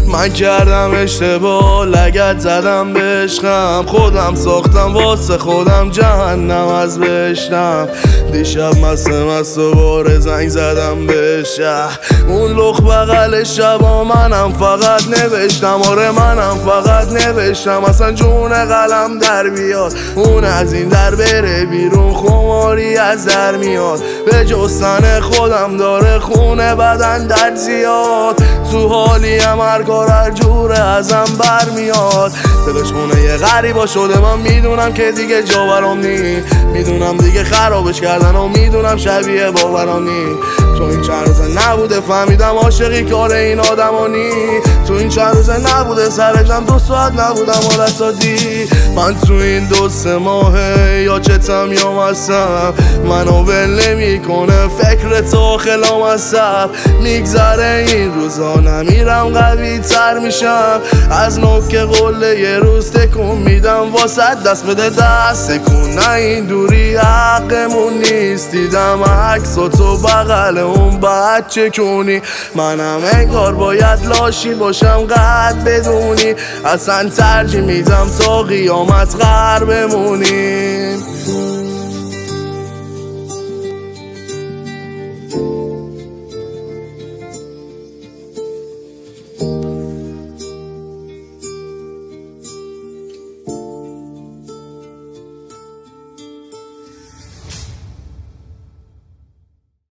من کردم اشتباه، لگد زدم به عشقم، خودم ساختم واسه خودم جهنم از بهشتم. دیشب مست دوباره زنگ زدم به شهر، اون لخ بغل شبا منم فقط نوشتم، آره منم فقط نوشتم. اصلا جون قلم در بیاد، اون از این در بره بیرون، خماری از در میاد. به جستن خودم داره خونه بدن درد زیاد، تو حالی هر کار هر جوره ازم برمیاد. دلش خونه یه غریبا شده، من میدونم که دیگه جا برام نی، میدونم دیگه خرابش کردن و میدونم شبیه باورام نی. تو این چند روزه نبوده فهمیدم عاشقی کار این آدمانی، تو این چند روزه نبوده سرشم 2 ساعت نبودم حالت عادی. من تو این 2-3 ماهه یا چتم یا مستم، منو ول نمیکنه فکر تو خلام عصب. میگذره این روزا نمیرم قوی تر میشم، از نوک قله یه روز تکون میدم واسه دست بده دست تکون. نه این دوری حقمون نیست، دیدم عکس و تو بغل اون بچه کنی، منم انگار باید لاشی باشم قد بدونی، اصلا ترجیح میدم تا قیامت غر بمونیم.